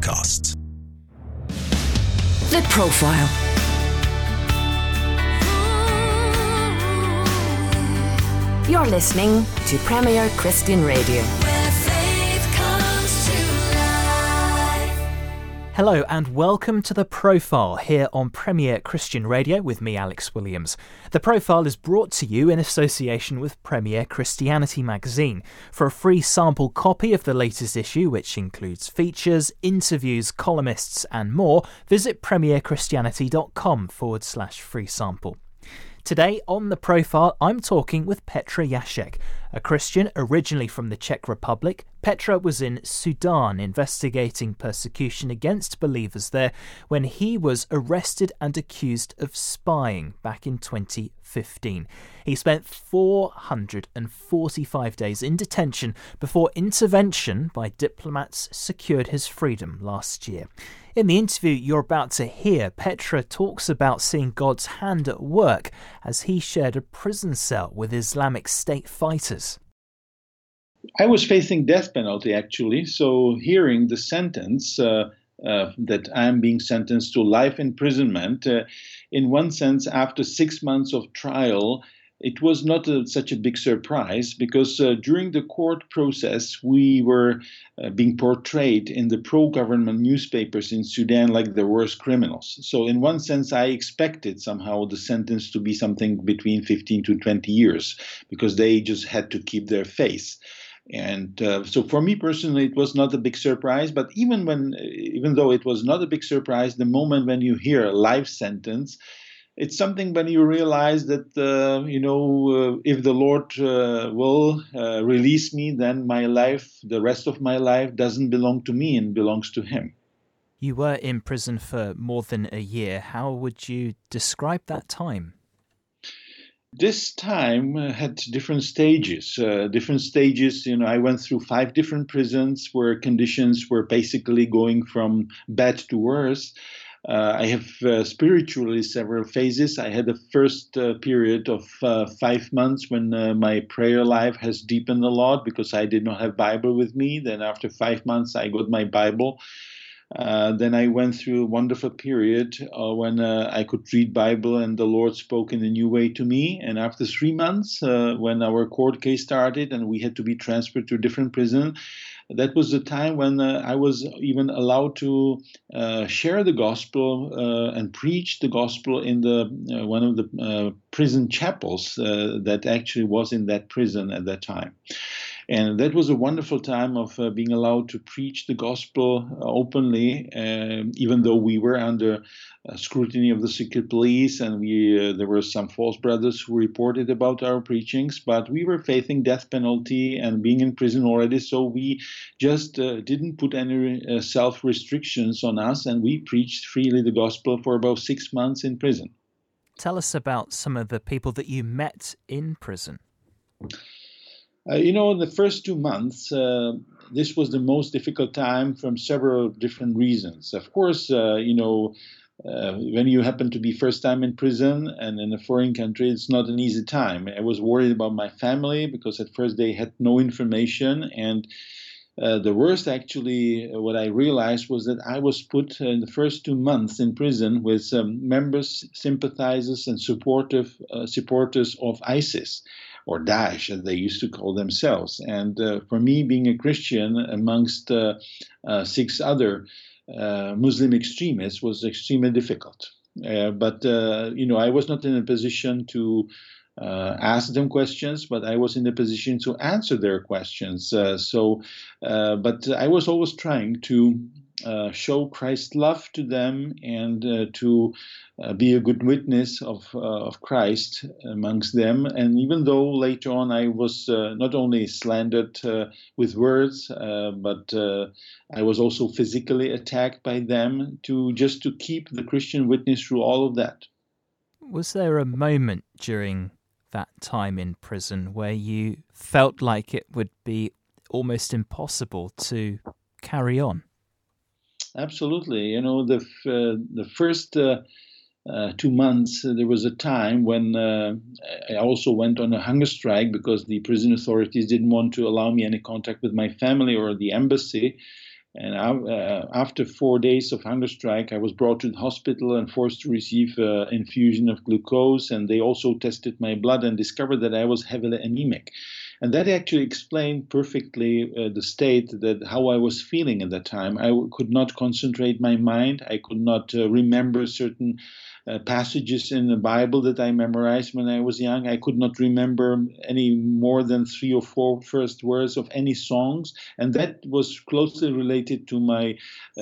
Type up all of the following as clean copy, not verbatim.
podcasts. The Profile. You're listening to Premier Christian Radio. Hello and welcome to The Profile here on Premier Christian Radio with me, Alex Williams. The Profile is brought to you in association with Premier Christianity magazine. For a free sample copy of the latest issue, which includes features, interviews, columnists and more, visit premierchristianity.com/free sample. Today on The Profile, I'm talking with Petra Jacek, a Christian originally from the Czech Republic. Petra was in Sudan investigating persecution against believers there when he was arrested and accused of spying back in 2015. He spent 445 days in detention before intervention by diplomats secured his freedom last year. In the interview you're about to hear, Petra talks about seeing God's hand at work as he shared a prison cell with Islamic State fighters. I was facing death penalty, actually, so hearing the sentence that I'm being sentenced to life imprisonment, in one sense, after 6 months of trial, it was not such a big surprise because during the court process, we were being portrayed in the pro-government newspapers in Sudan like the worst criminals. So in one sense, I expected somehow the sentence to be something between 15 to 20 years because they just had to keep their face. And so for me personally, it was not a big surprise. But even though it was not a big surprise, the moment when you hear a life sentence, it's something when you realize that, if the Lord will release me, then my life, the rest of my life, doesn't belong to me and belongs to Him. You were in prison for more than a year. How would you describe that time? This time had different stages. I went through 5 different prisons where conditions were basically going from bad to worse. I have spiritually several phases. I had the first period of 5 months when my prayer life has deepened a lot because I did not have Bible with me. Then after 5 months, I got my Bible. Then I went through a wonderful period when I could read Bible and the Lord spoke in a new way to me. And after 3 months, when our court case started and we had to be transferred to a different prison, that was the time when I was even allowed to share the gospel and preach the gospel in the one of the prison chapels that actually was in that prison at that time. And that was a wonderful time of being allowed to preach the gospel openly, even though we were under scrutiny of the secret police and there were some false brothers who reported about our preachings, but we were facing death penalty and being in prison already, so we just didn't put any self-restrictions on us, and we preached freely the gospel for about 6 months in prison. Tell us about some of the people that you met in prison. In the first 2 months, this was the most difficult time from several different reasons. Of course, when you happen to be first time in prison and in a foreign country, it's not an easy time. I was worried about my family because at first they had no information. And the worst, actually, what I realized was that I was put in the first 2 months in prison with members, sympathizers, and supporters of ISIS, or Daesh, as they used to call themselves. And for me, being a Christian amongst 6 other Muslim extremists was extremely difficult. But I was not in a position to ask them questions, but I was in a position to answer their questions. But I was always trying to show Christ's love to them and to be a good witness of Christ amongst them. And even though later on I was not only slandered with words, but I was also physically attacked by them to keep the Christian witness through all of that. Was there a moment during that time in prison where you felt like it would be almost impossible to carry on? Absolutely. The first 2 months, there was a time when I also went on a hunger strike because the prison authorities didn't want to allow me any contact with my family or the embassy. And after 4 days of hunger strike, I was brought to the hospital and forced to receive infusion of glucose. And they also tested my blood and discovered that I was heavily anemic. And that actually explained perfectly the state that how I was feeling at that time. I could not concentrate my mind. I could not remember certain passages in the Bible that I memorized when I was young. I could not remember any more than 3 or 4 first words of any songs. And that was closely related to my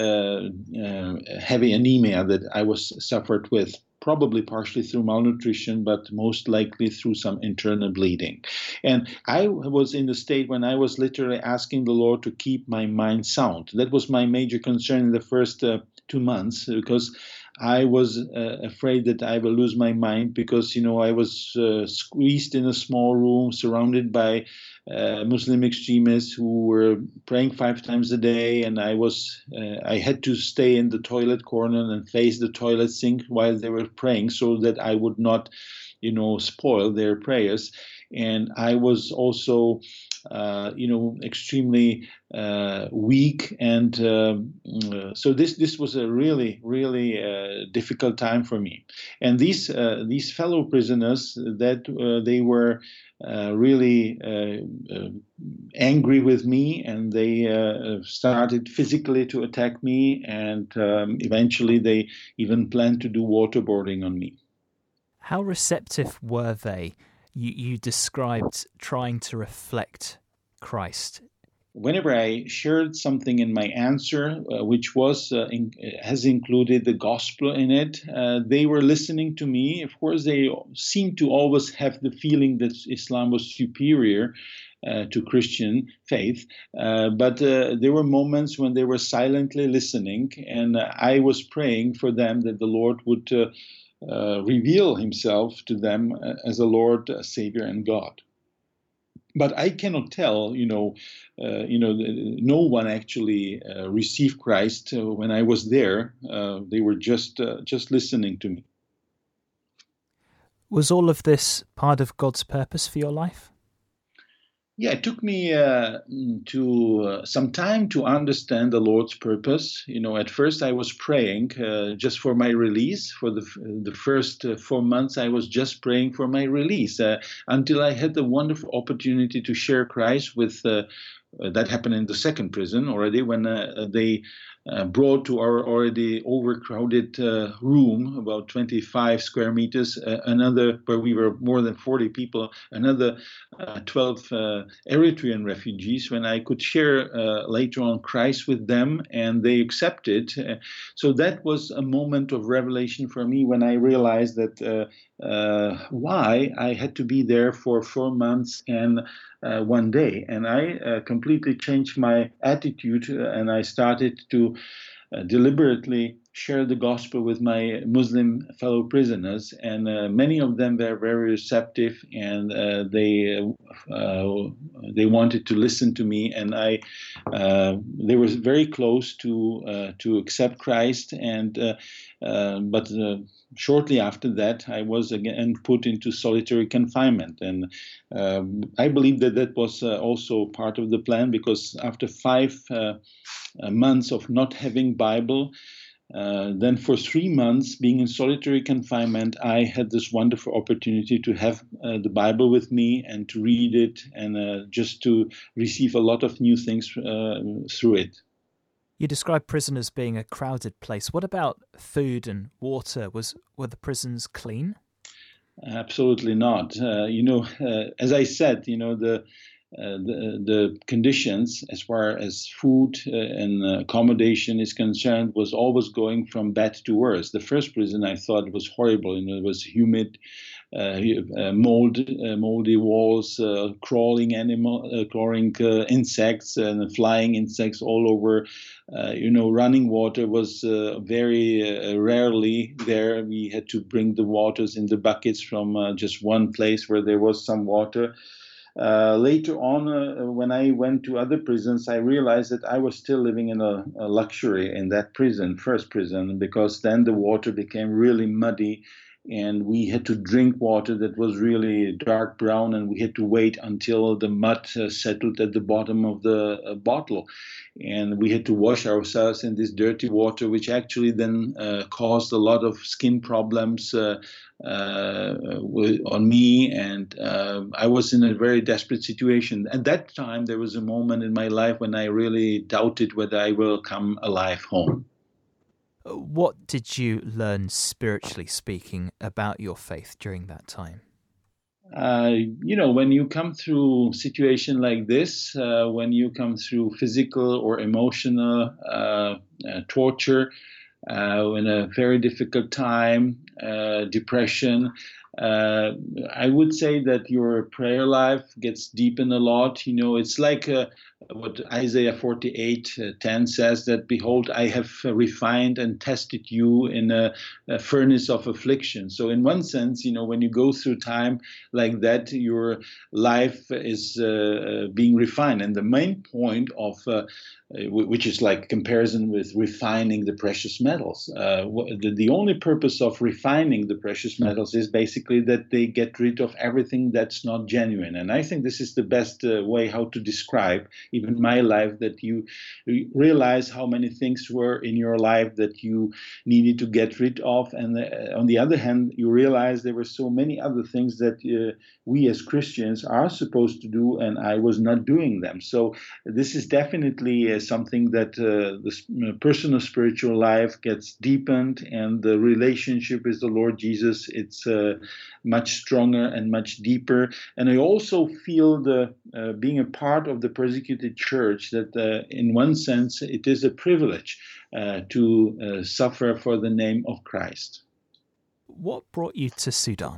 heavy anemia that I was suffered with. Probably partially through malnutrition, but most likely through some internal bleeding. And I was in the state when I was literally asking the Lord to keep my mind sound. That was my major concern in the first 2 months, because I was afraid that I will lose my mind, because, I was squeezed in a small room surrounded by Muslim extremists who were praying 5 times a day, and I had to stay in the toilet corner and face the toilet sink while they were praying, so that I would not, spoil their prayers. And I was also, extremely weak, and so this was a really, really difficult time for me. And these fellow prisoners, that they were really angry with me, and they started physically to attack me, and eventually they even planned to do waterboarding on me. How receptive were they? You described trying to reflect Christ. Whenever I shared something in my answer, which has included the gospel in it, they were listening to me. Of course, they seemed to always have the feeling that Islam was superior to Christian faith, but there were moments when they were silently listening, and I was praying for them that the Lord would reveal himself to them as a Lord, a Savior, and God. But I cannot tell, no one actually received Christ when I was there. They were just listening to me. Was all of this part of God's purpose for your life? Yeah, it took me to some time to understand the Lord's purpose. At first I was praying just for my release. For the first 4 months, I was just praying for my release until I had the wonderful opportunity to share Christ with. That happened in the second prison already, when they brought to our already overcrowded room, about 25 square meters, another, where we were more than 40 people, another 12 Eritrean refugees, when I could share later on Christ with them, and they accepted. So that was a moment of revelation for me, when I realized that why I had to be there for 4 months and 1 day. And I completely changed my attitude, and I started to deliberately share the gospel with my Muslim fellow prisoners, and many of them were very receptive, and they wanted to listen to me, and they were very close to accept Christ, and but shortly after that, I was again put into solitary confinement, and I believe that was also part of the plan, because after 5 months of not having Bible, then for 3 months being in solitary confinement, I had this wonderful opportunity to have the Bible with me and to read it, and just to receive a lot of new things through it. You describe prisoners being a crowded place. What about food and water? Were the prisons clean? Absolutely not. As I said, the conditions as far as food and accommodation is concerned was always going from bad to worse. The first prison, I thought, was horrible. It was humid, moldy walls, crawling insects and flying insects all over. Running water was very rarely there. We had to bring the waters in the buckets from just one place where there was some water. Later on, when I went to other prisons, I realized that I was still living in a luxury in that first prison, because then the water became really muddy, and we had to drink water that was really dark brown, and we had to wait until the mud settled at the bottom of the bottle. And we had to wash ourselves in this dirty water, which actually then caused a lot of skin problems on me. And I was in a very desperate situation. At that time, there was a moment in my life when I really doubted whether I will come alive home. What did you learn, spiritually speaking, about your faith during that time? When you come through a situation like this, when you come through physical or emotional torture, in a very difficult time, depression, I would say that your prayer life gets deepened a lot. It's like what Isaiah 48:10 says, that behold, I have refined and tested you in a furnace of affliction. So in one sense, when you go through time like that, your life is being refined. And the main point of which is like comparison with refining the precious metals. The only purpose of refining the precious metals is basically that they get rid of everything that's not genuine. And I think this is the best way how to describe even my life, that you realize how many things were in your life that you needed to get rid of. And on the other hand, you realize there were so many other things that we as Christians are supposed to do, and I was not doing them. So this is definitely something that the personal spiritual life gets deepened, and the relationship with the Lord Jesus, it's much stronger and much deeper. And I also feel the being a part of the persecuted church, that in one sense it is a privilege to suffer for the name of Christ. What brought you to Sudan?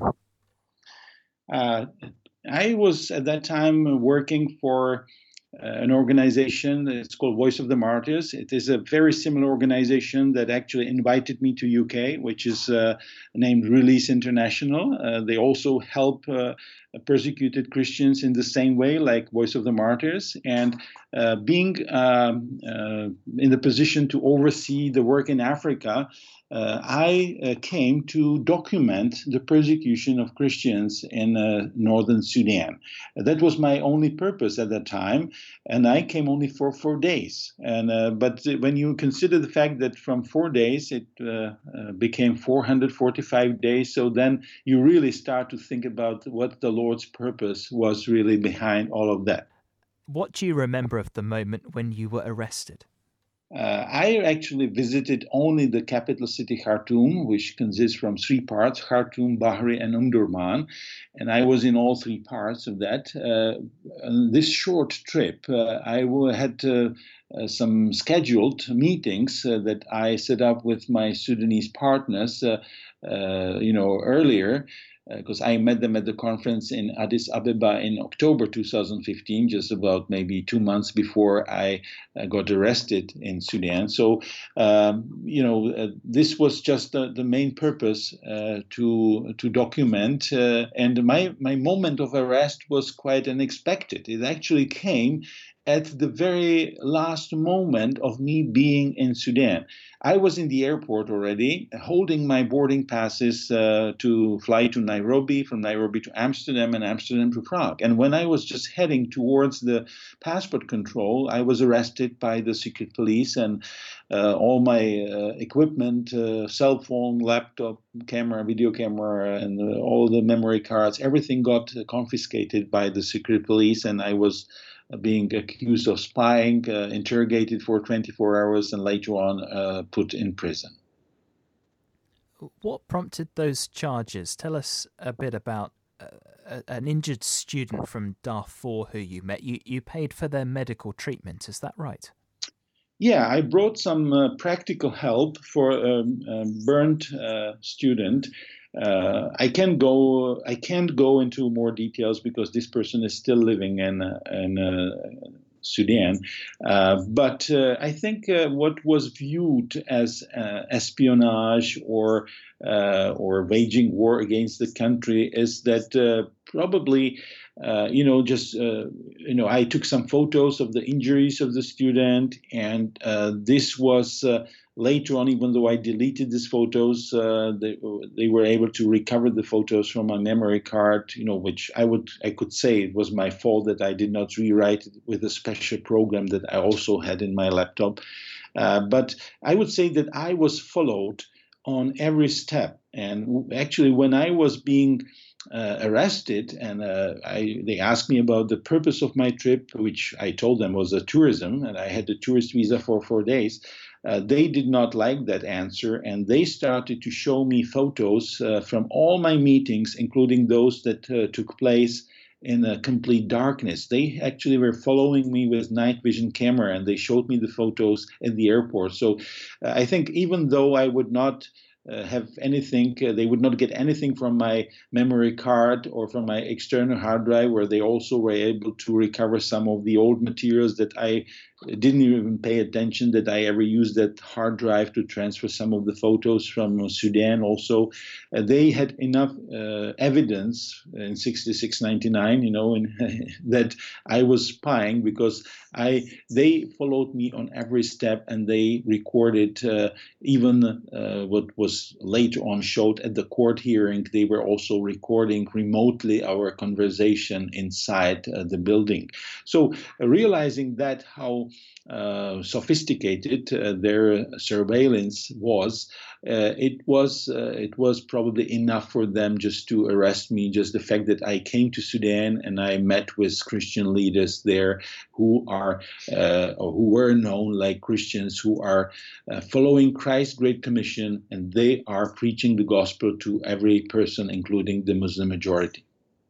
I was at that time working for an organization. It's called Voice of the Martyrs. It is a very similar organization that actually invited me to UK, which is named Release International. They also help persecuted Christians in the same way like Voice of the Martyrs. And being in the position to oversee the work in Africa, I came to document the persecution of Christians in northern Sudan. That was my only purpose at that time, and I came only for 4 days. But when you consider the fact that from 4 days it became 445 days, so then you really start to think about what the Lord's purpose was really behind all of that. What do you remember of the moment when you were arrested? I actually visited only the capital city, Khartoum, which consists from 3 parts, Khartoum, Bahri, and Omdurman. And I was in all 3 parts of that. On this short trip, I had some scheduled meetings that I set up with my Sudanese partners, earlier, because I met them at the conference in Addis Ababa in October 2015, just about maybe 2 months before I got arrested in Sudan. So, this was just the main purpose to document. And my moment of arrest was quite unexpected. It actually came at the very last moment of me being in Sudan. I was in the airport already, holding my boarding passes to fly to Nairobi, from Nairobi to Amsterdam, and Amsterdam to Prague. And when I was just heading towards the passport control, I was arrested by the secret police, and all my equipment, cell phone, laptop, camera, video camera, and all the memory cards, everything got confiscated by the secret police, and I was being accused of spying, interrogated for 24 hours, and later on put in prison. What prompted those charges? Tell us a bit about an injured student from Darfur who you met. You paid for their medical treatment, is that right? Yeah, I brought some practical help for a burnt student. I can't go into more details because this person is still living in Sudan. But I think what was viewed as espionage or waging war against the country is that probably. I took some photos of the injuries of the student, and this was later on, even though I deleted these photos, they were able to recover the photos from my memory card, which I could say it was my fault that I did not rewrite it with a special program that I also had in my laptop. But I would say that I was followed on every step. And actually, when I was being arrested, and they asked me about the purpose of my trip, which I told them was a tourism, and I had the tourist visa for 4 days. They did not like that answer, and they started to show me photos from all my meetings, including those that took place in a complete darkness. They actually were following me with night vision camera, and they showed me the photos at the airport. So I think even though I would not have anything, they would not get anything from my memory card or from my external hard drive, where they also were able to recover some of the old materials that I didn't even pay attention that I ever used that hard drive to transfer some of the photos from Sudan. Also, they had enough evidence in 6699, that I was spying, because they followed me on every step, and they recorded even what was later on showed at the court hearing. They were also recording remotely our conversation inside the building. So realizing that how sophisticated their surveillance was, it was probably enough for them just to arrest me. Just the fact that I came to Sudan and I met with Christian leaders there who were known like Christians who are following Christ's Great Commission, and they are preaching the gospel to every person, including the Muslim majority.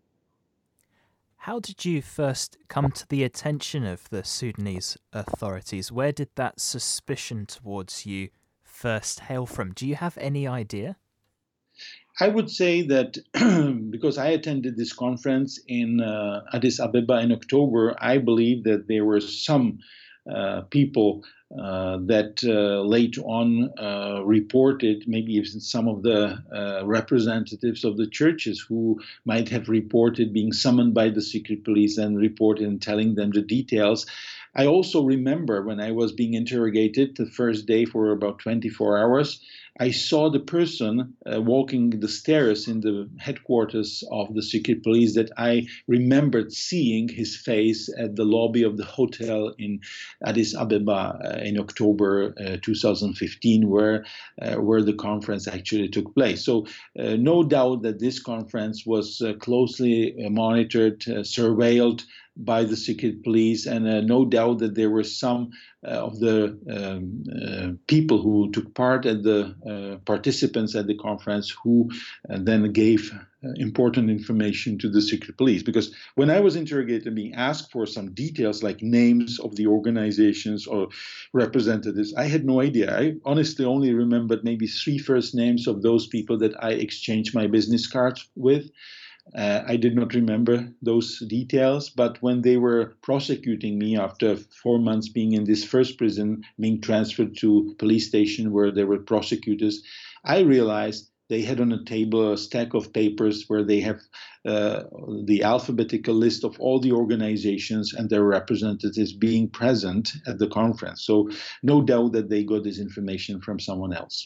How did you first come to the attention of the Sudanese authorities? Where did that suspicion towards you first hail from? Do you have any idea? I would say that because I attended this conference in Addis Ababa in October, I believe that there were some people that later on reported, maybe even some of the representatives of the churches who might have reported being summoned by the secret police and reported and telling them the details. I also remember when I was being interrogated the first day for about 24 hours, I saw the person walking the stairs in the headquarters of the secret police that I remembered seeing his face at the lobby of the hotel in Addis Ababa in October 2015, where the conference actually took place. So no doubt that this conference was closely monitored, surveilled by the secret police, and no doubt that there were some of the people who took part at the participants at the conference who then gave important information to the secret police. Because when I was interrogated, being asked for some details like names of the organizations or representatives, I had no idea. I honestly only remembered maybe 3 first names of those people that I exchanged my business cards with. I did not remember those details, but when they were prosecuting me after 4 months being in this first prison, being transferred to police station where there were prosecutors, I realized they had on a table a stack of papers where they have the alphabetical list of all the organizations and their representatives being present at the conference. So no doubt that they got this information from someone else.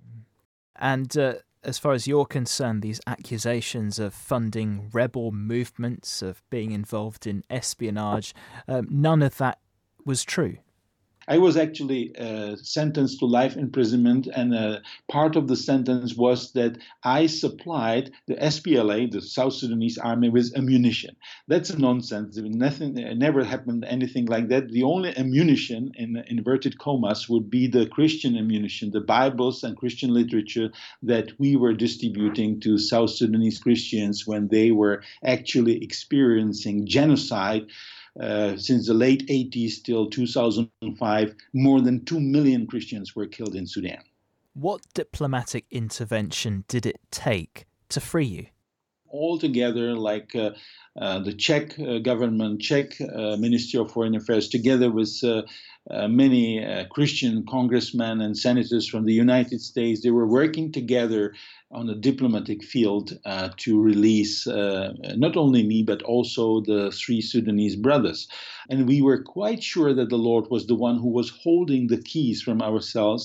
And as far as you're concerned, these accusations of funding rebel movements, of being involved in espionage, none of that was true. I was actually sentenced to life imprisonment, and part of the sentence was that I supplied the SPLA, the South Sudanese Army, with ammunition. That's nonsense. Nothing, never happened anything like that. The only ammunition, in inverted commas, would be the Christian ammunition, the Bibles and Christian literature that we were distributing to South Sudanese Christians when they were actually experiencing genocide. Since the late 80s till 2005, more than 2 million Christians were killed in Sudan. What diplomatic intervention did it take to free you? Altogether, like the Czech government, Czech Ministry of Foreign Affairs, together with many Christian congressmen and senators from the United States, they were working together on the diplomatic field to release not only me, but also the 3 Sudanese brothers. And we were quite sure that the Lord was the one who was holding the keys from ourselves.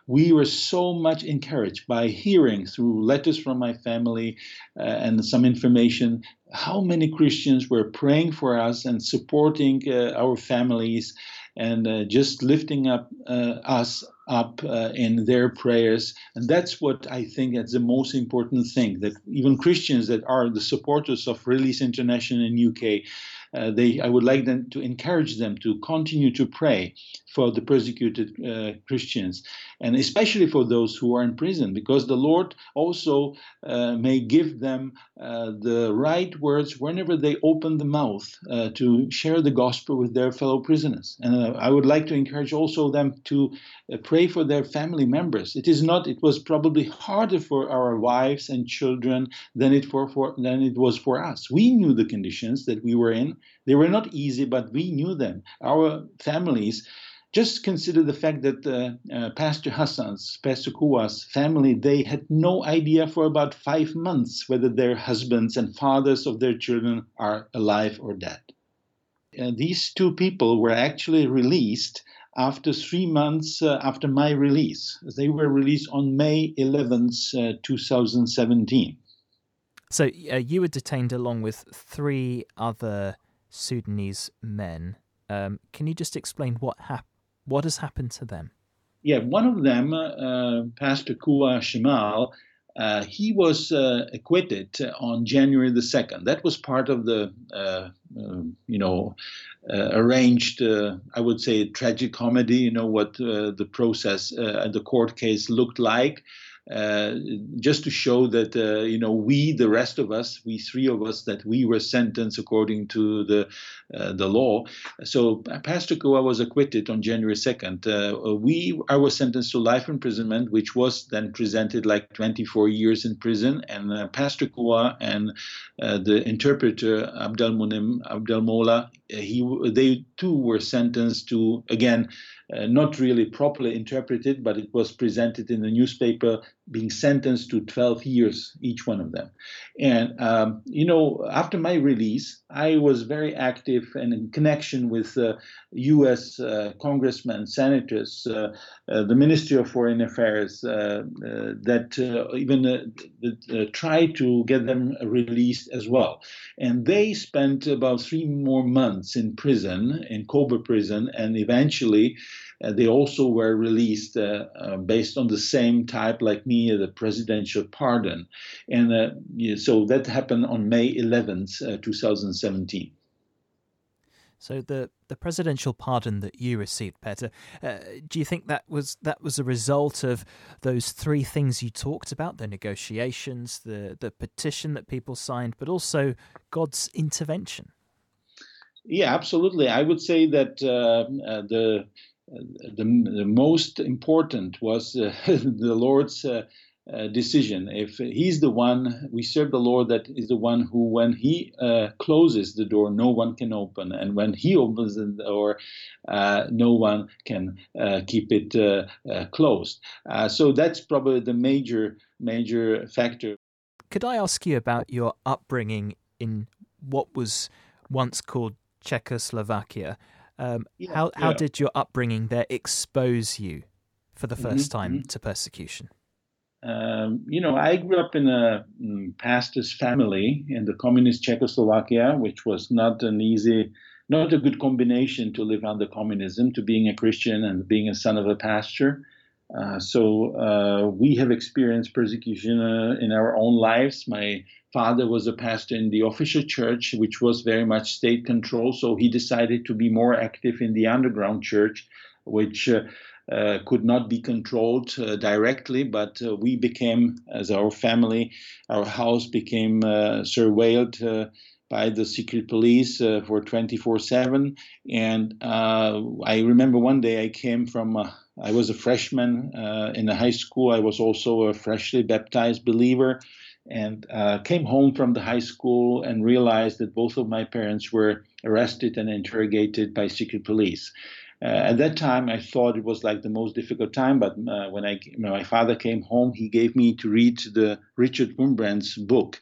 we were so much encouraged by hearing through letters from my family and some information how many Christians were praying for us and supporting our families and just lifting up us up in their prayers. And that's what I think is the most important thing, that even Christians that are the supporters of Release International in UK, I would like them to encourage them to continue to pray for the persecuted Christians, and especially for those who are in prison, because the Lord also may give them the right words whenever they open the mouth to share the gospel with their fellow prisoners. And I would like to encourage also them to pray for their family members. It was probably harder for our wives and children than it was for us. We knew the conditions that we were in. They were not easy, but we knew them. Our families, just consider the fact that Pastor Kuwa's family, they had no idea for about 5 months whether their husbands and fathers of their children are alive or dead. These two people were actually released after 3 months after my release. They were released on May 11th, 2017. So you were detained along with 3 other Sudanese men. Can you just explain what has happened to them? Yeah, one of them, Pastor Kuwa Shemal, he was acquitted on January the 2nd. That was part of the, arranged, I would say, tragic comedy, what the process, the court case looked like. Just to show that, we, the rest of us, we 3 of us, that we were sentenced according to the law. So Pastor Kuwa was acquitted on January 2nd. I was sentenced to life imprisonment, which was then presented like 24 years in prison. And Pastor Kuwa and the interpreter Abdelmola, they too were sentenced to, again, not really properly interpreted, but it was presented in the newspaper, being sentenced to 12 years, each one of them. And, after my release, I was very active and in connection with U.S. congressmen, senators, the Ministry of Foreign Affairs, that even tried to get them released as well. And they spent about 3 more months in prison, in Kobe prison, and eventually they also were released based on the same type like me, the presidential pardon. And so that happened on May 11th, 2017. So the presidential pardon that you received, Petr, do you think that was a result of those 3 things you talked about, the negotiations, the petition that people signed, but also God's intervention? Yeah, absolutely. I would say that the most important was the Lord's decision. If He's the one, we serve the Lord that is the one who, when He closes the door, no one can open. And when He opens the door, no one can keep it closed. So that's probably the major factor. Could I ask you about your upbringing in what was once called Czechoslovakia? How did your upbringing there expose you for the first time to persecution? I grew up in a pastor's family in the communist Czechoslovakia, which was not a good combination to live under communism, to being a Christian and being a son of a pastor. So we have experienced persecution in our own lives. My father was a pastor in the official church, which was very much state controlled. So he decided to be more active in the underground church, which could not be controlled directly. But we became, as our family, our house became surveilled by the secret police for 24/7. And I remember one day I came from, I was a freshman in a high school. I was also a freshly baptized believer, and came home from the high school and realized that both of my parents were arrested and interrogated by secret police. At that time, I thought it was like the most difficult time, but when my father came home, he gave me to read the Richard Wurmbrand's book,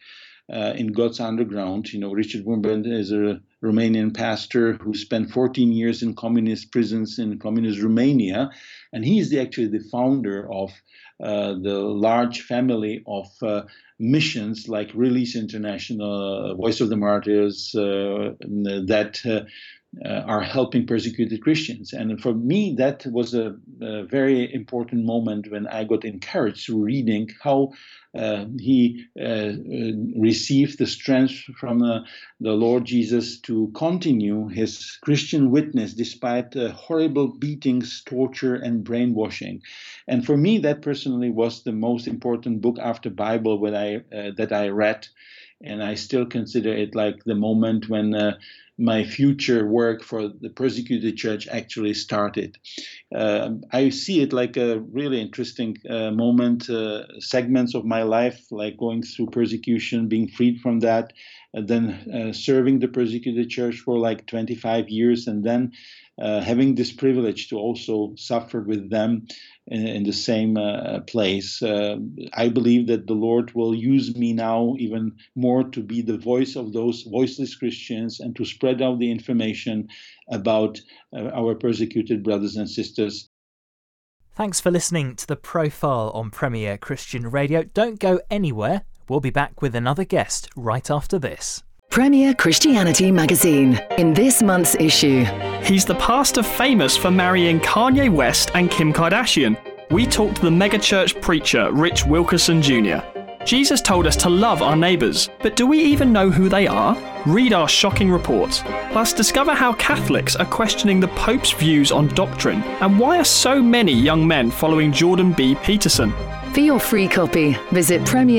in God's underground. Richard Wurmbrand is a Romanian pastor who spent 14 years in communist prisons in communist Romania, and he is actually the founder of the large family of missions like Release International, Voice of the Martyrs, that are helping persecuted Christians. And for me, that was a very important moment when I got encouraged through reading how he received the strength from the Lord Jesus to continue his Christian witness despite horrible beatings, torture, and brainwashing. And for me, that personally was the most important book after Bible that I read. And I still consider it like the moment when my future work for the persecuted church actually started. I see it like a really interesting moment, segments of my life, like going through persecution, being freed from that, and then serving the persecuted church for like 25 years, and then having this privilege to also suffer with them in the same place. I believe that the Lord will use me now even more to be the voice of those voiceless Christians and to spread out the information about our persecuted brothers and sisters. Thanks for listening to The Profile on Premier Christian Radio. Don't go anywhere. We'll be back with another guest right after this. Premier Christianity Magazine, in this month's issue. He's the pastor famous for marrying Kanye West and Kim Kardashian. We talked to the megachurch preacher Rich Wilkerson Jr. Jesus told us to love our neighbours, but do we even know who they are? Read our shocking reports. Plus, discover how Catholics are questioning the Pope's views on doctrine and why are so many young men following Jordan B. Peterson. For your free copy, visit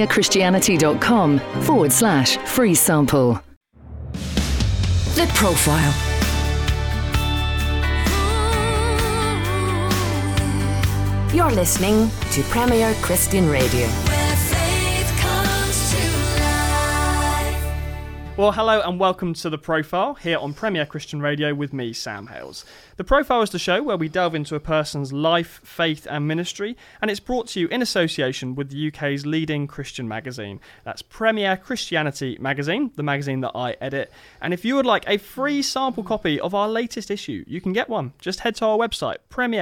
premierchristianity.com/free sample. The Profile. You're listening to Premier Christian Radio. Well, hello and welcome to The Profile here on Premier Christian Radio with me, Sam Hales. The Profile is the show where we delve into a person's life, faith and ministry, and it's brought to you in association with the UK's leading Christian magazine. That's Premier Christianity Magazine, the magazine that I edit. And if you would like a free sample copy of our latest issue, you can get one. Just head to our website,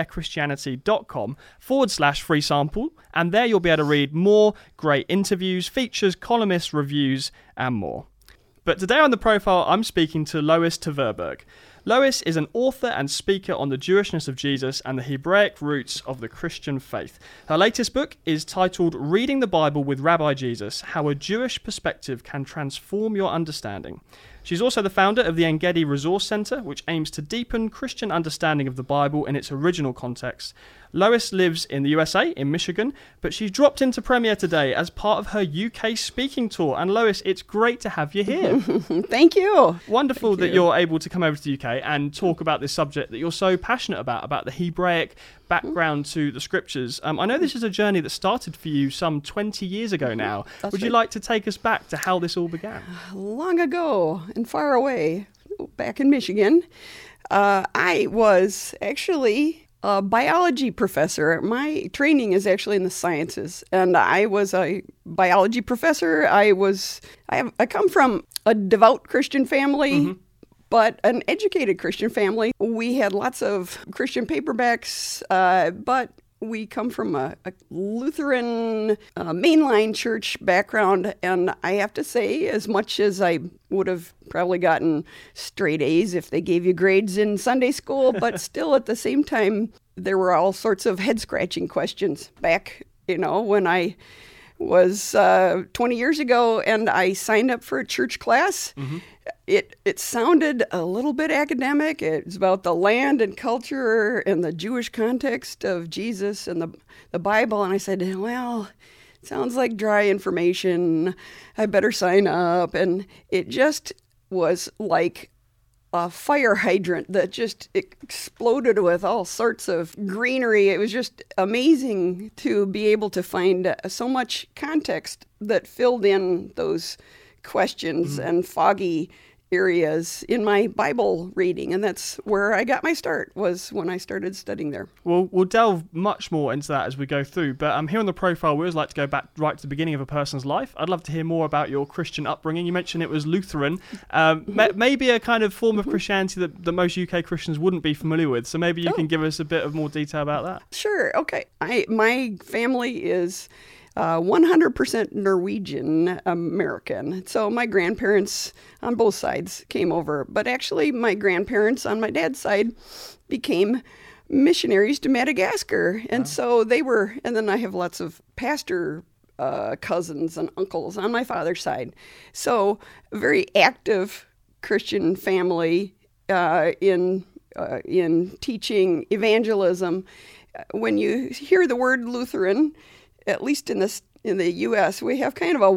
premierchristianity.com/free sample, and there you'll be able to read more great interviews, features, columnists, reviews, and more. But today on The Profile, I'm speaking to Lois Tverberg. Lois is an author and speaker on the Jewishness of Jesus and the Hebraic roots of the Christian faith. Her latest book is titled Reading the Bible with Rabbi Jesus, How a Jewish Perspective Can Transform Your Understanding. She's also the founder of the Engedi Resource Centre, which aims to deepen Christian understanding of the Bible in its original context. Lois lives in the USA, in Michigan, but she's dropped into Premier today as part of her UK speaking tour. And Lois, it's great to have you here. Thank you. Wonderful that you're able to come over to the UK and talk about this subject that you're so passionate about the Hebraic background to the scriptures. I know this is a journey that started for you some 20 years ago now. Would you like to take us back to how this all began? Long ago and far away, back in Michigan, I was actually a biology professor. My training is actually in the sciences, and I was a biology professor. I come from a devout Christian family, but an educated Christian family. We had lots of Christian paperbacks, but we come from a Lutheran mainline church background, and I have to say, as much as I would have probably gotten straight A's if they gave you grades in Sunday school, but still at the same time, there were all sorts of head-scratching questions back, when I was 20 years ago, and I signed up for a church class. It sounded a little bit academic. It's about the land and culture and the Jewish context of Jesus and the Bible. And I said, well, it sounds like dry information. I better sign up. And it just was like a fire hydrant that just exploded with all sorts of greenery. It was just amazing to be able to find so much context that filled in those questions and foggy areas in my Bible reading, and that's where I got my start, was when I started studying there. Well, we'll delve much more into that as we go through, but here on the profile, we always like to go back right to the beginning of a person's life. I'd love to hear more about your Christian upbringing. You mentioned it was Lutheran, maybe a kind of form of Christianity that most UK Christians wouldn't be familiar with, so maybe you can give us a bit of more detail about that. Sure, okay. My family is 100% Norwegian American. So my grandparents on both sides came over. But actually, my grandparents on my dad's side became missionaries to Madagascar. And so they were, and then I have lots of pastor cousins and uncles on my father's side. So a very active Christian family in teaching evangelism. When you hear the word Lutheran, at least in the U.S., we have kind of a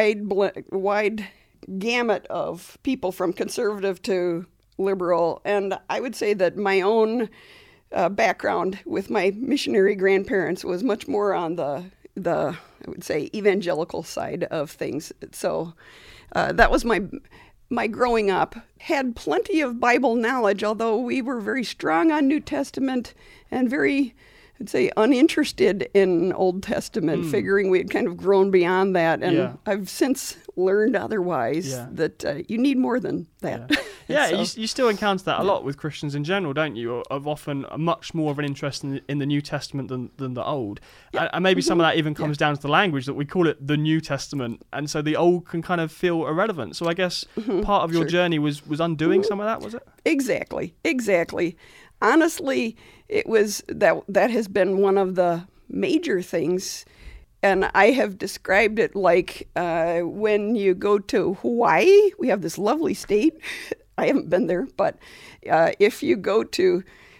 wide gamut of people from conservative to liberal. And I would say that my own background with my missionary grandparents was much more on the I would say evangelical side of things. So that was my growing up. Had plenty of Bible knowledge, although we were very strong on New Testament and very, I'd say, uninterested in Old Testament, figuring we had kind of grown beyond that. And I've since learned otherwise, that you need more than that. You still encounter that a lot with Christians in general, don't you? Of often much more of an interest in the New Testament than the Old. And maybe some of that even comes down to the language, that we call it the New Testament. And so the Old can kind of feel irrelevant. So I guess part of your journey was undoing some of that, was it? Exactly. Honestly, it was that has been one of the major things, and I have described it like when you go to Hawaii. We have this lovely state. I haven't been there, but if you go to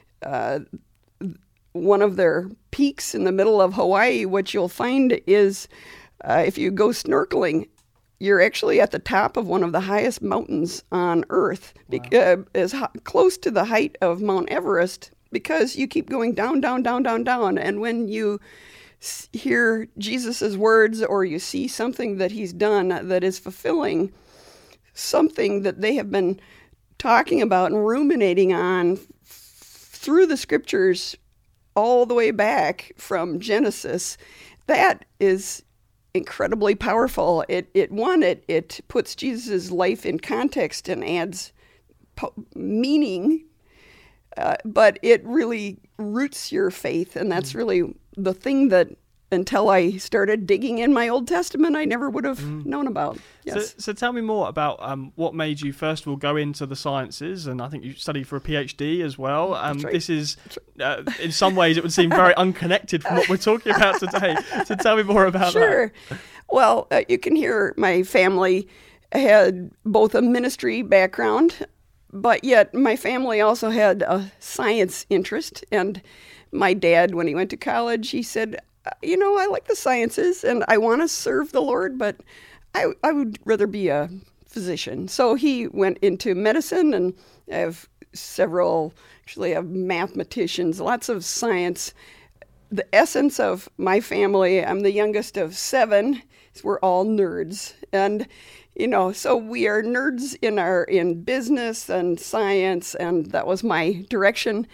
one of their peaks in the middle of Hawaii, what you'll find is if you go snorkeling, you're actually at the top of one of the highest mountains on Earth, close to the height of Mount Everest, because you keep going down, down, down, down, down. And when you hear Jesus's words, or you see something that he's done that is fulfilling something that they have been talking about and ruminating on through the scriptures all the way back from Genesis, that is incredibly powerful. It puts Jesus' life in context and adds meaning, but it really roots your faith, and that's really the thing that, until I started digging in my Old Testament, I never would have known about. Yes. So tell me more about what made you, first of all, go into the sciences, and I think you studied for a PhD as well. That's right. This is, in some ways, it would seem very unconnected from what we're talking about today. So tell me more about that. Sure. Well, you can hear my family had both a ministry background, but yet my family also had a science interest. And my dad, when he went to college, he said, I like the sciences and I want to serve the Lord, but I would rather be a physician. So he went into medicine, and I have mathematicians, lots of science. The essence of my family, I'm the youngest of 7, so we're all nerds. And, so we are nerds in business and science, and that was my direction.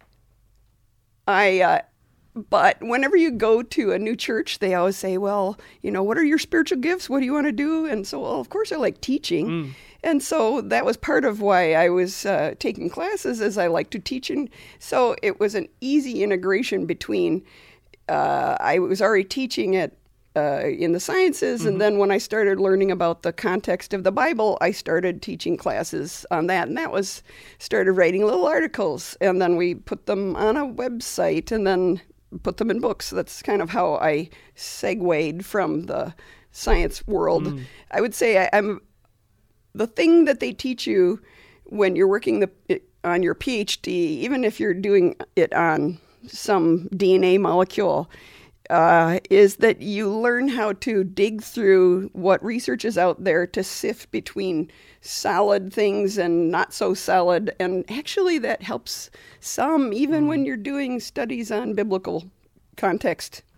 But whenever you go to a new church, they always say, well, what are your spiritual gifts? What do you want to do? And so, of course, I like teaching. And so that was part of why I was taking classes, as I like to teach. And so it was an easy integration between, I was already teaching it in the sciences. And then when I started learning about the context of the Bible, I started teaching classes on that. And that started writing little articles. And then we put them on a website, and then put them in books. That's kind of how I segued from the science world. I would say I'm the thing that they teach you when you're working on your PhD, even if you're doing it on some DNA molecule, is that you learn how to dig through what research is out there to sift between solid things and not so solid. And actually that helps some, even when you're doing studies on biblical context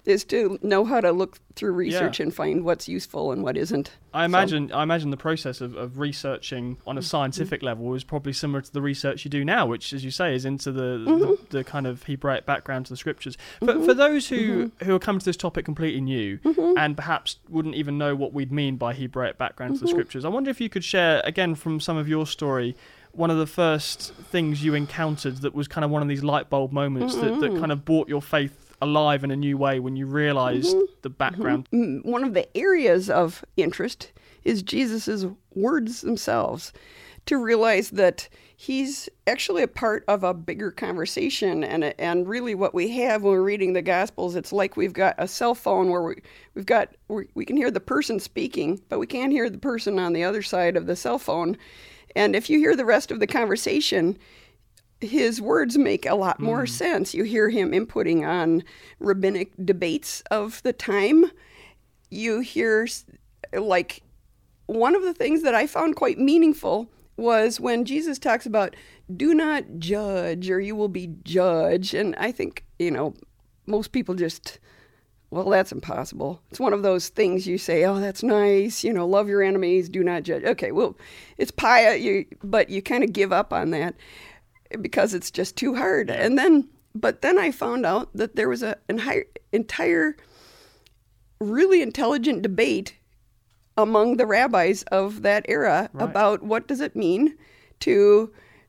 is to know how to look through research and find what's useful and what isn't. I imagine the process of researching on a scientific level is probably similar to the research you do now, which, as you say, is into the kind of Hebraic background to the scriptures. But for those who are coming to this topic completely new and perhaps wouldn't even know what we'd mean by Hebraic background to the scriptures, I wonder if you could share, again, from some of your story, one of the first things you encountered that was kind of one of these light bulb moments that kind of brought your faith alive in a new way when you realized the background. One of the areas of interest is Jesus's words themselves, to realize that he's actually a part of a bigger conversation, and really what we have when we're reading the Gospels, it's like we've got a cell phone where we can hear the person speaking, but we can't hear the person on the other side of the cell phone. And if you hear the rest of the conversation, his words make a lot more sense. You hear him inputting on rabbinic debates of the time. You hear, like, one of the things that I found quite meaningful was when Jesus talks about, do not judge or you will be judged. And I think, most people just, well, that's impossible. It's one of those things you say, oh, that's nice, love your enemies, do not judge. Okay, well, it's pious, but you kind of give up on that because it's just too hard. But then I found out that there was an entire really intelligent debate among the rabbis of that era about what does it mean to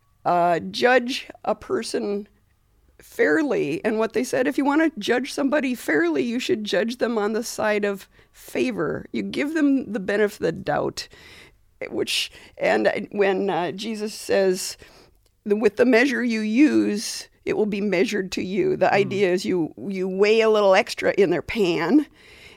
judge a person fairly. And what they said, if you want to judge somebody fairly, you should judge them on the side of favor. You give them the benefit of the doubt. And when Jesus says, with the measure you use, it will be measured to you. The idea is you weigh a little extra in their pan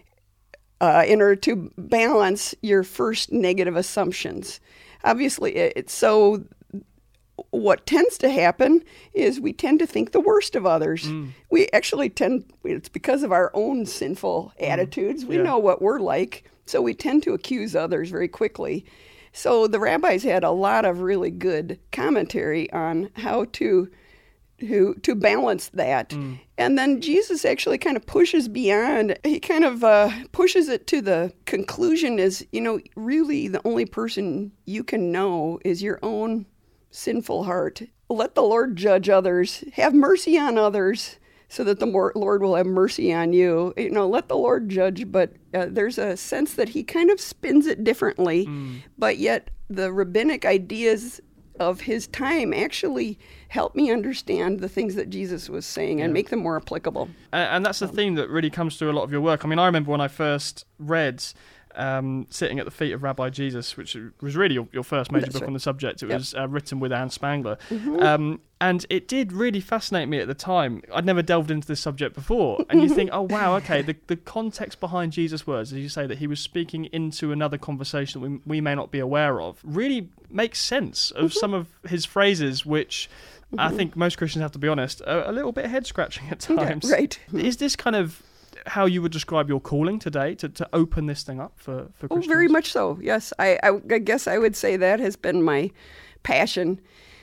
in order to balance your first negative assumptions. Obviously, so what tends to happen is we tend to think the worst of others. We actually it's because of our own sinful attitudes. We know what we're like, so we tend to accuse others very quickly. So the rabbis had a lot of really good commentary on how to balance that. And then Jesus actually kind of pushes beyond. He kind of pushes it to the conclusion is, really the only person you can know is your own sinful heart. Let the Lord judge others. Have mercy on others so that the Lord will have mercy on you. Let the Lord judge, but there's a sense that he kind of spins it differently, but yet the rabbinic ideas of his time actually helped me understand the things that Jesus was saying and make them more applicable. And that's the theme that really comes through a lot of your work. I mean, I remember when I first read Sitting at the Feet of Rabbi Jesus, which was really your first major book on the subject. It was written with Anne Spangler. And it did really fascinate me at the time. I'd never delved into this subject before. And you think, oh, wow, okay, the context behind Jesus' words, as you say, that he was speaking into another conversation that we may not be aware of, really makes sense of some of his phrases, which I think most Christians, have to be honest, are a little bit head-scratching at times. Yeah, right. Is this kind of how you would describe your calling today, to open this thing up for Christians? Oh, very much so, yes. I guess I would say that has been my passion.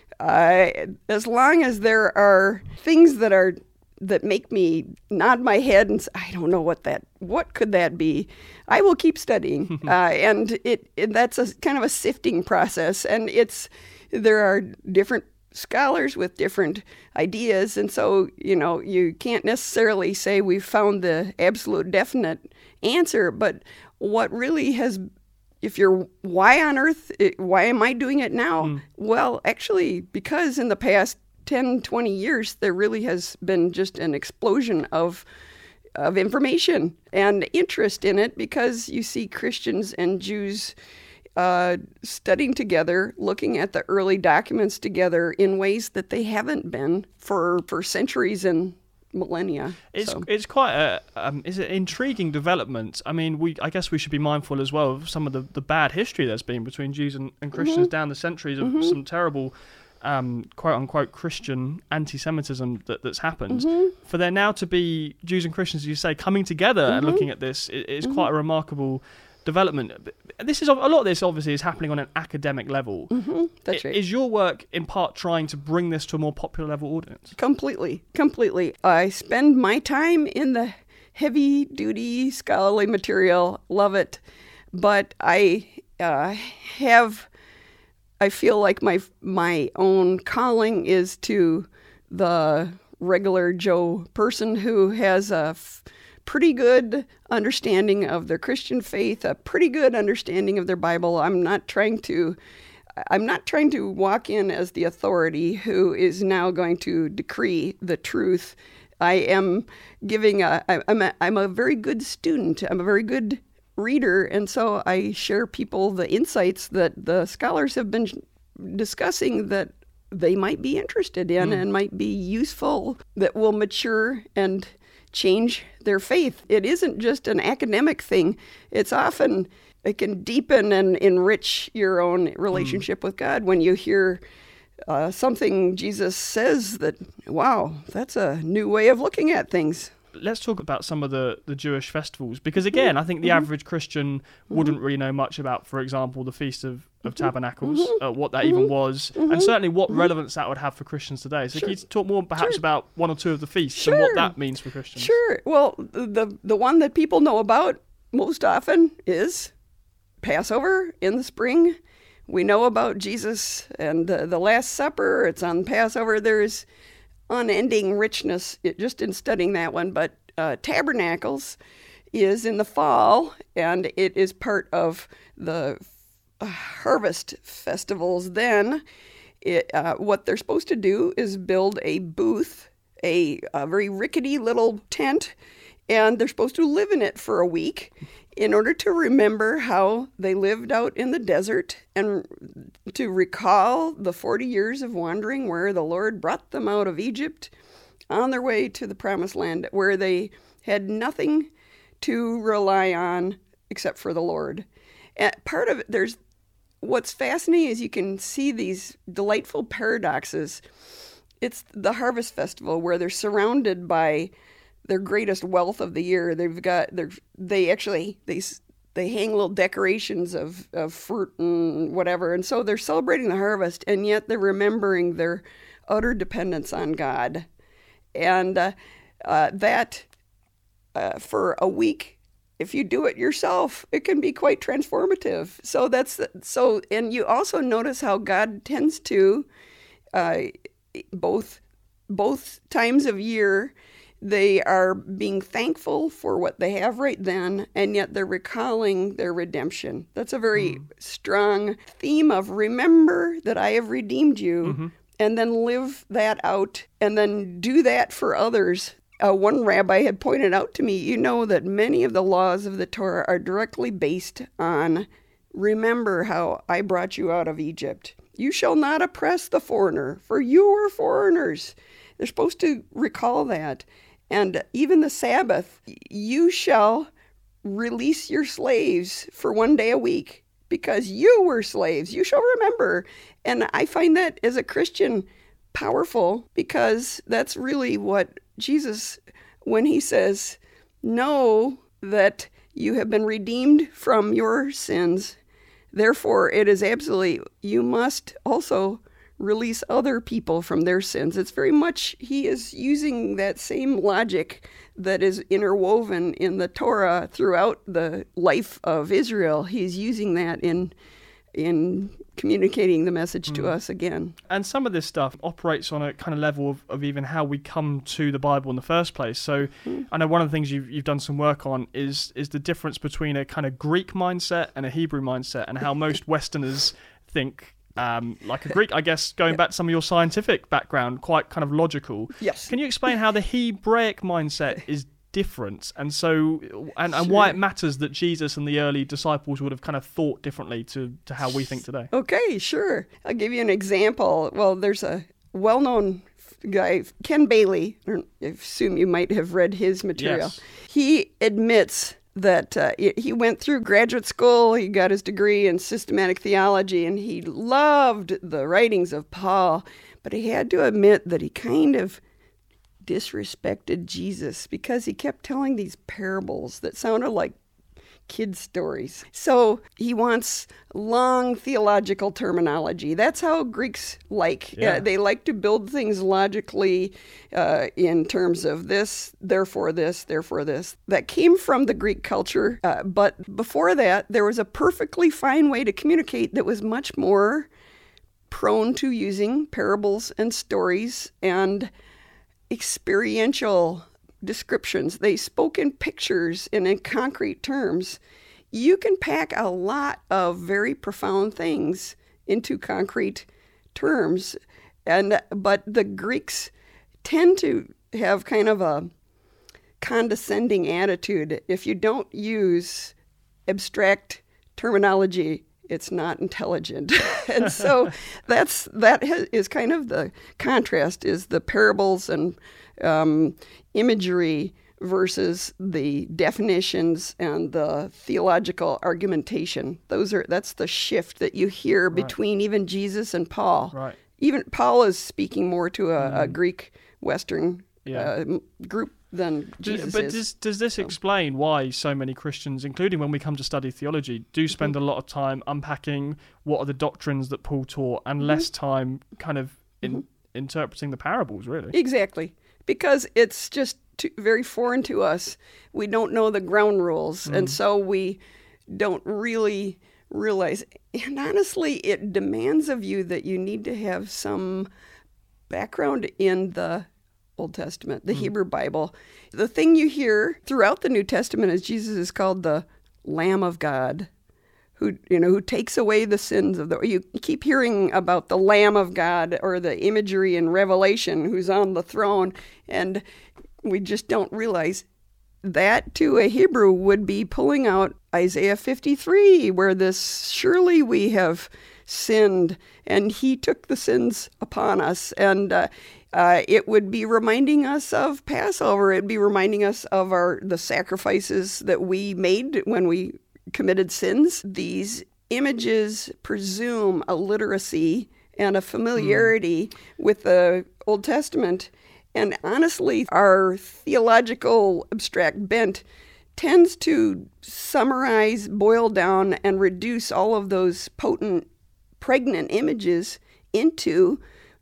As long as there are things that make me nod my head and say, I don't know what could that be, I will keep studying. And that's a kind of a sifting process. And there are different scholars with different ideas, and so you can't necessarily say we've found the absolute definite answer, but what really has, if you're why on earth, why am I doing it now? Well, actually, because in the past 10, 20 years there really has been just an explosion of information and interest in it, because you see Christians and Jews studying together, looking at the early documents together in ways that they haven't been for centuries and millennia. It's quite is an intriguing development. I mean, I guess we should be mindful as well of some of the bad history there's been between Jews and Christians down the centuries of some terrible quote unquote Christian anti-Semitism that's happened. For there now to be Jews and Christians, as you say, coming together and looking at this is quite a remarkable development. A lot of this obviously is happening on an academic level. That's right. Is your work in part trying to bring this to a more popular level audience? Completely. I spend my time in the heavy-duty scholarly material. Love it. But I feel like my own calling is to the regular Joe person who has a pretty good understanding of their Christian faith, a pretty good understanding of their Bible. I'm not trying to walk in as the authority who is now going to decree the truth. I am I'm a very good student. I'm a very good reader, and so I share people the insights that the scholars have been discussing that they might be interested in and might be useful, that will mature and change their faith. It isn't just an academic thing. It's often, it can deepen and enrich your own relationship with God when you hear something Jesus says that, wow, that's a new way of looking at things. Let's talk about some of the Jewish festivals, because again, I think the average Christian wouldn't really know much about, for example, the Feast of Tabernacles, what that even was, and certainly what relevance that would have for Christians today. So can you talk more perhaps about one or two of the feasts and what that means for Christians? Sure. Well, the one that people know about most often is Passover in the spring. We know about Jesus and the Last Supper. It's on Passover. There's unending richness just in studying that one. But Tabernacles is in the fall, and it is part of the harvest festivals. Then what they're supposed to do is build a booth, a very rickety little tent, and they're supposed to live in it for a week in order to remember how they lived out in the desert and to recall the 40 years of wandering where the Lord brought them out of Egypt on their way to the Promised Land, where they had nothing to rely on except for the Lord. And part of it, what's fascinating is you can see these delightful paradoxes. It's the Harvest Festival where they're surrounded by their greatest wealth of the year. They hang little decorations of fruit and whatever, and so they're celebrating the harvest, and yet they're remembering their utter dependence on God, and that for a week, if you do it yourself, it can be quite transformative. So and you also notice how God tends to both times of year. They are being thankful for what they have right then, and yet they're recalling their redemption. That's a very strong theme of remember that I have redeemed you, and then live that out, and then do that for others. One rabbi had pointed out to me, you know that many of the laws of the Torah are directly based on remember how I brought you out of Egypt. You shall not oppress the foreigner, for you were foreigners. They're supposed to recall that. And even the Sabbath, you shall release your slaves for one day a week because you were slaves. You shall remember. And I find that as a Christian powerful, because that's really what Jesus, when he says, know that you have been redeemed from your sins. Therefore, it is absolutely, you must also release other people from their sins. It's very much, he is using that same logic that is interwoven in the Torah throughout the life of Israel. He's using that in communicating the message to us again. And some of this stuff operates on a kind of level of even how we come to the Bible in the first place. So I know one of the things you've done some work on is the difference between a kind of Greek mindset and a Hebrew mindset, and how most Westerners think like a Greek, I guess, going back to some of your scientific background, quite kind of logical. Yes. Can you explain how the Hebraic mindset is different, and why it matters that Jesus and the early disciples would have kind of thought differently to how we think today? Okay, sure. I'll give you an example. Well, there's a well-known guy, Ken Bailey. I assume you might have read his material. Yes. He admits that he went through graduate school, he got his degree in systematic theology, and he loved the writings of Paul, but he had to admit that he kind of disrespected Jesus because he kept telling these parables that sounded like kid stories. So he wants long theological terminology. That's how Greeks like. Yeah. They like to build things logically in terms of this, therefore this, therefore this. That came from the Greek culture. But before that, there was a perfectly fine way to communicate that was much more prone to using parables and stories and experiential descriptions. They spoke in pictures and in concrete terms. You can pack a lot of very profound things into concrete terms, but the Greeks tend to have kind of a condescending attitude. If you don't use abstract terminology, it's not intelligent. And so that is kind of the contrast, is the parables and imagery versus the definitions and the theological argumentation. That's the shift that you hear between even Jesus and Paul. Right. Even Paul is speaking more to a Greek Western group than Jesus is. Does this explain why so many Christians, including when we come to study theology, do spend a lot of time unpacking what are the doctrines that Paul taught and less time kind of interpreting the parables, really? Exactly. Because it's just very foreign to us. We don't know the ground rules, and so we don't really realize. And honestly, it demands of you that you need to have some background in the Old Testament, the Hebrew Bible. The thing you hear throughout the New Testament is Jesus is called the Lamb of God, who takes away the sins of the. You keep hearing about the Lamb of God or the imagery in Revelation, who's on the throne, and we just don't realize that to a Hebrew would be pulling out Isaiah 53, where this, surely we have sinned, and he took the sins upon us, and it would be reminding us of Passover. It'd be reminding us of the sacrifices that we made when we committed sins. These images presume a literacy and a familiarity with the Old Testament. And honestly, our theological abstract bent tends to summarize, boil down, and reduce all of those potent, pregnant images into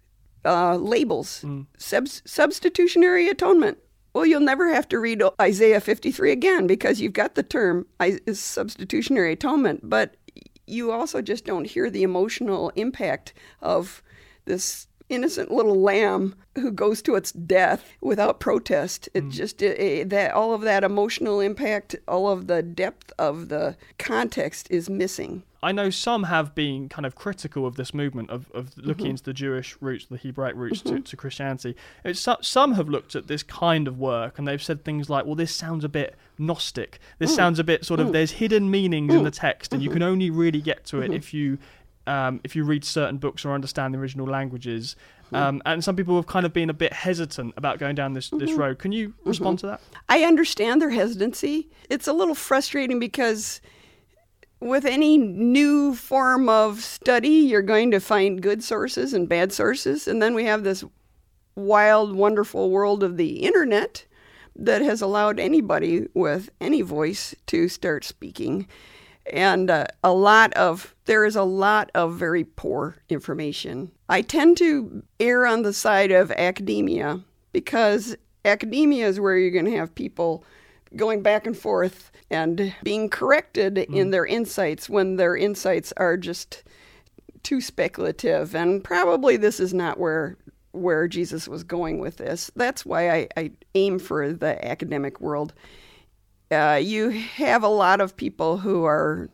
labels. Substitutionary atonement. Well, you'll never have to read Isaiah 53 again because you've got the term substitutionary atonement, but you also just don't hear the emotional impact of this innocent little lamb who goes to its death without protest. It just that all of that emotional impact, all of the depth of the context is missing. I know some have been kind of critical of this movement of looking into the Jewish roots, the Hebraic roots to Christianity. Some have looked at this kind of work and they've said things like, well, this sounds a bit Gnostic. This sounds a bit sort of, there's hidden meanings in the text and you can only really get to it if you read certain books or understand the original languages. And some people have kind of been a bit hesitant about going down this road. Can you respond to that? I understand their hesitancy. It's a little frustrating because with any new form of study, you're going to find good sources and bad sources. And then we have this wild, wonderful world of the internet that has allowed anybody with any voice to start speaking. And there is a lot of very poor information. I tend to err on the side of academia because academia is where you're going to have people going back and forth and being corrected in their insights when their insights are just too speculative. And probably this is not where Jesus was going with this. That's why I aim for the academic world. You have a lot of people who are,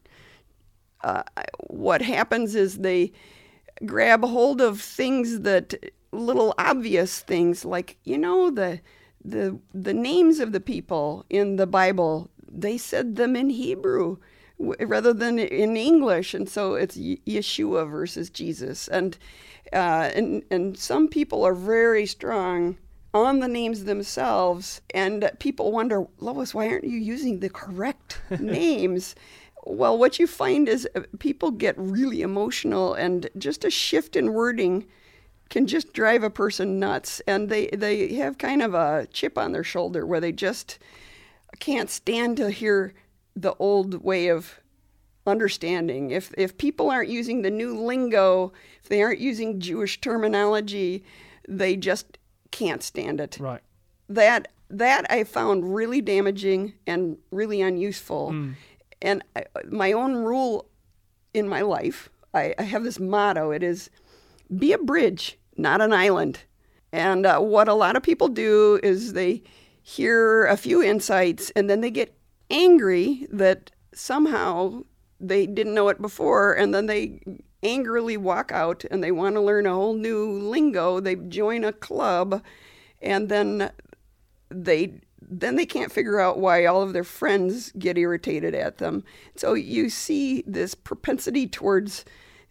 what happens is they grab hold of things little obvious things like, the names of the people in the Bible, they said them in Hebrew rather than in English. And so it's Yeshua versus Jesus. And some people are very strong on the names themselves, and people wonder, Lois, why aren't you using the correct names? Well, what you find is people get really emotional, and just a shift in wording can just drive a person nuts, and they have kind of a chip on their shoulder where they just can't stand to hear the old way of understanding. If people aren't using the new lingo, if they aren't using Jewish terminology, they just can't stand it. Right. That I found really damaging and really unuseful. And my own rule in my life, I have this motto. It is, be a bridge, not an island. And what a lot of people do is they hear a few insights and then they get angry that somehow they didn't know it before, and then they angrily walk out and they want to learn a whole new lingo. They join a club, and then they can't figure out why all of their friends get irritated at them. So you see this propensity towards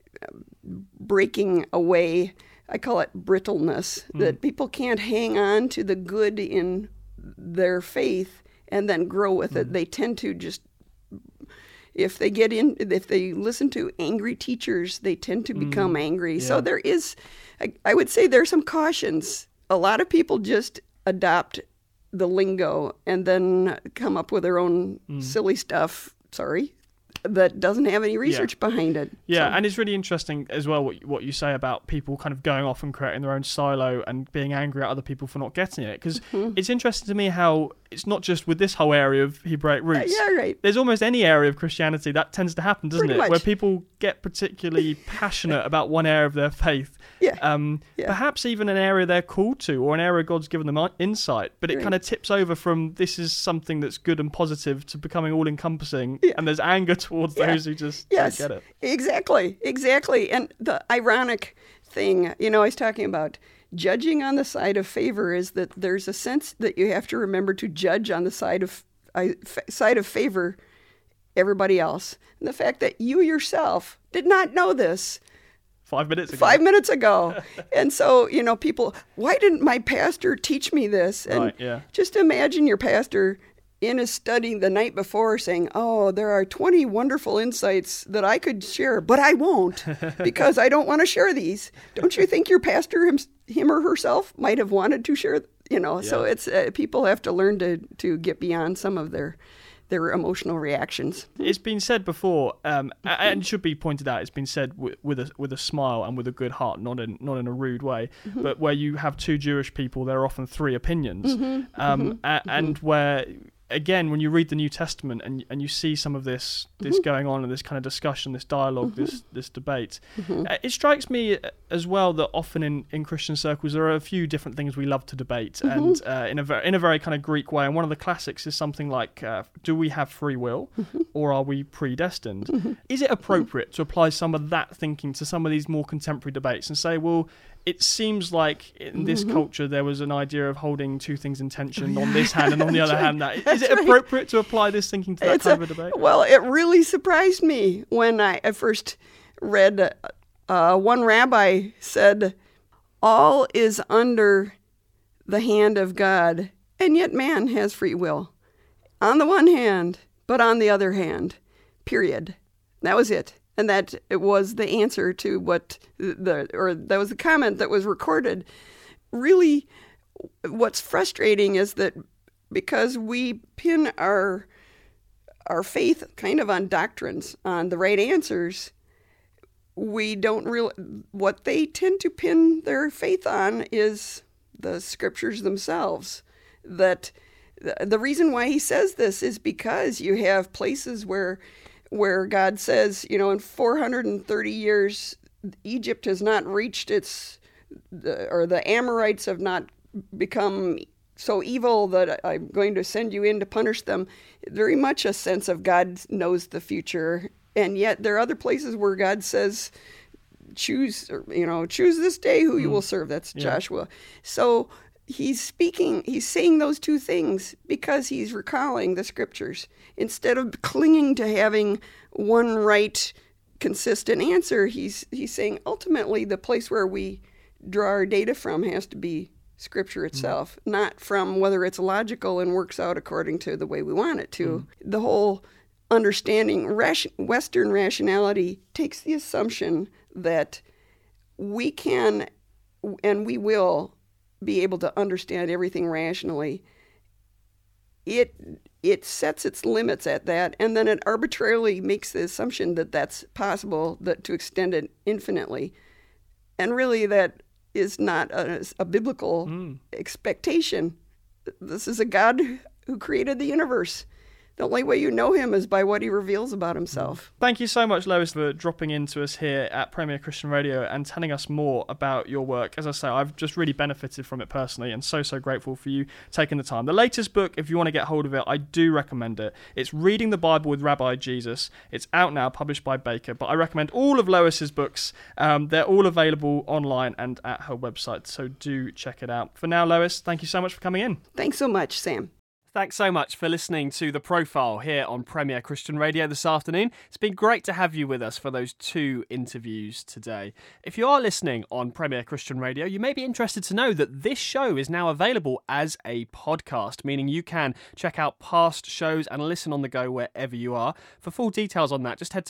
breaking away. I call it brittleness, that people can't hang on to the good in their faith and then grow with it. They tend to just, if they listen to angry teachers, they tend to become angry. Yeah. So there is, I would say there's some cautions. A lot of people just adopt the lingo and then come up with their own silly stuff. That doesn't have any research behind it. Yeah, and it's really interesting as well what you say about people kind of going off and creating their own silo and being angry at other people for not getting it. Because it's interesting to me how it's not just with this whole area of Hebraic roots. Yeah, right. There's almost any area of Christianity that tends to happen, doesn't Pretty it? much. Where people get particularly passionate about one area of their faith. Perhaps even an area they're called to, or an area God's given them insight, but it kind of tips over from this is something that's good and positive to becoming all-encompassing, and there's anger towards those who just don't get it. Exactly. And the ironic thing, I was talking about judging on the side of favor is that there's a sense that you have to remember to judge on the side of favor everybody else. And the fact that you yourself did not know this 5 minutes ago. And so, people, why didn't my pastor teach me this? And just imagine your pastor in his study the night before saying, oh, there are 20 wonderful insights that I could share, but I won't because I don't want to share these. Don't you think your pastor, him or herself, might have wanted to share? So it's people have to learn to get beyond some of their emotional reactions. It's been said before, and it should be pointed out, it's been said with a smile and with a good heart, not in a rude way, but where you have two Jewish people, there are often three opinions. And where, again, when you read the New Testament and you see some of this going on and this kind of discussion, this dialogue, this debate, it strikes me as well that often in Christian circles there are a few different things we love to debate, and in a very kind of Greek way. And one of the classics is something like, do we have free will or are we predestined? Is it appropriate to apply some of that thinking to some of these more contemporary debates and say, well, it seems like in this culture there was an idea of holding two things in tension on this hand and on the other hand that. Is it appropriate to apply this thinking to that kind of a debate? Well, it really surprised me when I first read one rabbi said, all is under the hand of God, and yet man has free will. On the one hand, but on the other hand, period. That was it. And that it was the answer to that was the comment that was recorded. Really, what's frustrating is that because we pin our faith kind of on doctrines, on the right answers, we don't really, what they tend to pin their faith on is the scriptures themselves. That the reason why he says this is because you have places where God says, in 430 years, Egypt has not reached the Amorites have not become so evil that I'm going to send you in to punish them. Very much a sense of God knows the future. And yet there are other places where God says, choose this day who you will serve. That's Joshua. So he's saying those two things because he's recalling the scriptures. Instead of clinging to having one right, consistent answer, he's saying ultimately the place where we draw our data from has to be scripture itself, not from whether it's logical and works out according to the way we want it to. The whole understanding, Western rationality takes the assumption that we can and we will be able to understand everything rationally it sets its limits at that, and then it arbitrarily makes the assumption that that's possible, that to extend it infinitely. And really that is not a biblical expectation. This is a God who created the universe. The only way you know him is by what he reveals about himself. Thank you so much, Lois, for dropping into us here at Premier Christian Radio and telling us more about your work. As I say, I've just really benefited from it personally and so grateful for you taking the time. The latest book, if you want to get hold of it, I do recommend it. It's Reading the Bible with Rabbi Jesus. It's out now, published by Baker, but I recommend all of Lois's books. They're all available online and at her website, so do check it out. For now, Lois, thank you so much for coming in. Thanks so much, Sam. Thanks so much for listening to The Profile here on Premier Christian Radio this afternoon. It's been great to have you with us for those 2 interviews today. If you are listening on Premier Christian Radio, you may be interested to know that this show is now available as a podcast, meaning you can check out past shows and listen on the go wherever you are. For full details on that, just head to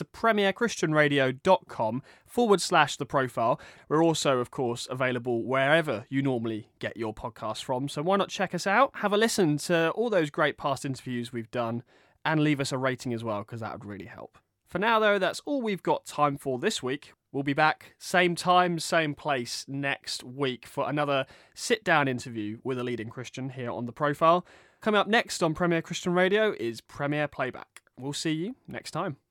premierchristianradio.com/The Profile. We're also, of course, available wherever you normally get your podcasts from, so why not check us out, have a listen to all those great past interviews we've done, and leave us a rating as well, because that would really help. For now, though, that's all we've got time for this week. We'll be back same time, same place next week for another sit-down interview with a leading Christian here on The Profile. Coming up next on Premier Christian Radio is Premier Playback. We'll see you next time.